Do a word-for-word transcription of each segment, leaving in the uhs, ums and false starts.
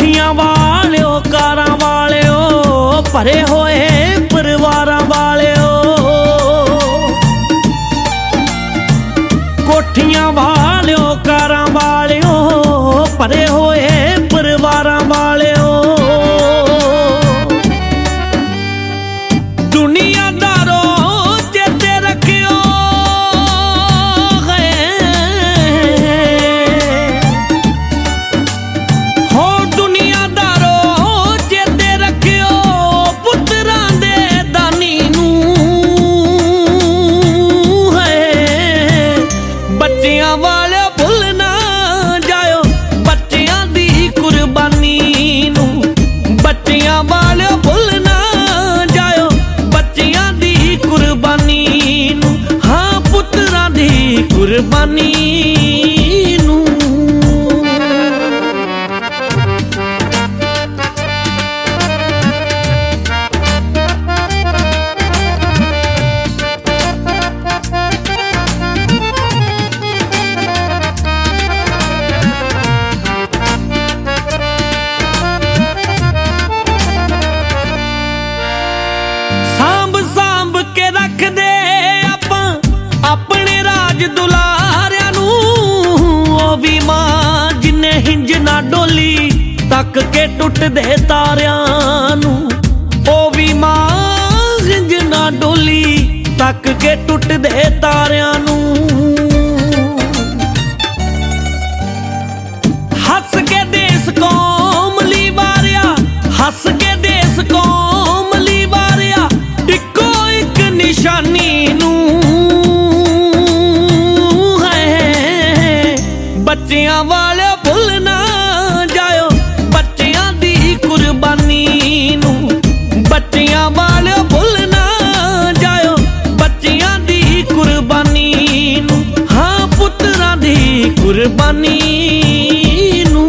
कोठियां वालिओ कारां वालिओ भरे होए परिवारां वालिओ। कोठियां वालिओ कारां वालिओ भरे होए परिवारां वालिओ। दुनियादारो चेते रखियो है हो, दुनियादारो चेते रखियो पुत्रां दे दानी नूं है। बच्चियां वाले भुल ना जाओ बच्चियां दी कुर्बानी नूं, बच्चियां वाले भुल ना जाओ बच्चियां दी कुर्बानी नूं, हाँ पुत्रां दी कुर्बानी नूं। सांभ सांभ के रख दे आपां अपने राज दुलारियां नूं, ओ वी मां जिन्ने हिंज ना डोली तक के टुट दे तारियां नूं, ओ वी मां हिंज ना डोली तक के टुट दे तारियां नूं। हस के देस कौम ली वारिया, हस के देस कौम ली वारिया, इको एक निशानी नूं है। बच्चियां वाले भुल ना जाओ बच्चियां दी कुर्बानी नूं, बच्चियां वाले भुल ना जाओ बच्चियां दी कुर्बानी नूं, हाँ पुत्रां दी कुर्बानी नूं।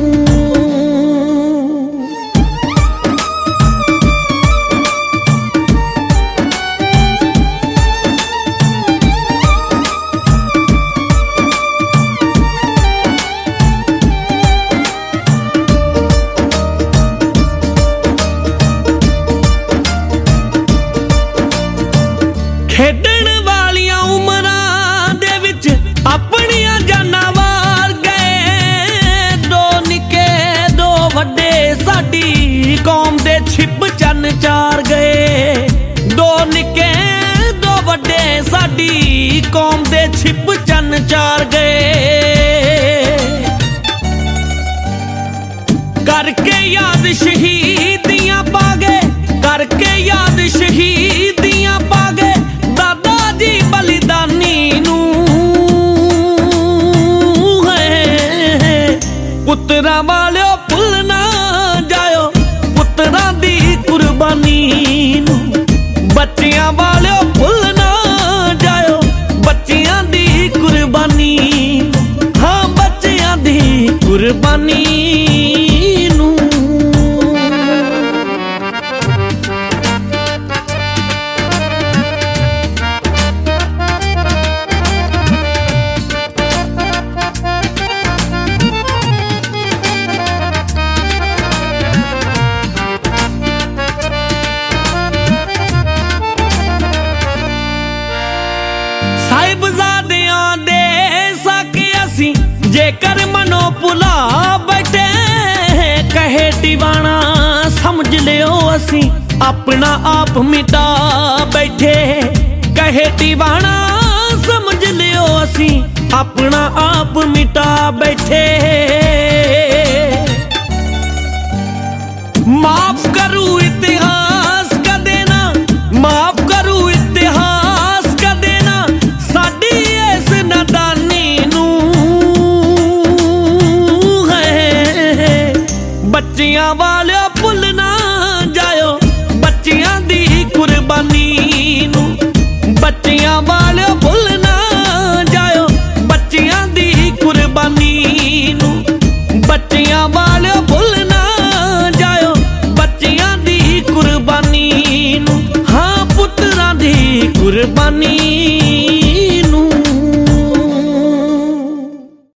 खेडण वालियां उमरां दे विच अपनियां जानां वार गए, दो निके दो वड्डे साडी कौम दे छिप चन्न चार गए, दो निके दो वड्डे साडी कौम दे छिप चन्न चार गए। करके याद शहीदियां पागे, करके याद शहीदियां पागे दादा जी बलिदानी नूं है। पुत्रां वालिओ भुल ना जाओ पुत्रां दी कुर्बानी नूं, बच्चियां वालिओ भुल ना जाओ बच्चियां दी कुर्बानी नूं, हाँ बच्चियां दी कुर्बानी नूं। साहिबजादियां दे साके असी जेकर मनो भुला बैठे, कहे दीवाना समझ लियो असी अपना आप मिटा बैठे, कहे दीवाना समझ लियो असी अपना आप मिटा बैठे। माफ करूं इतिहास का देना, माफ करूं इतिहास का देना साडी इस नादानी नूं है। बच्चियां वाले भुल ना जाओ बच्चियां दी कुर्बानी नूं, बच्चियां वाले भुल ना जाओ बच्चियां दी कुर्बानी नूं, बच्चियां वाले भुल ना जाओ बच्चियां दी कुर्बानी नूं, हाँ पुत्रां दी कुर्बानी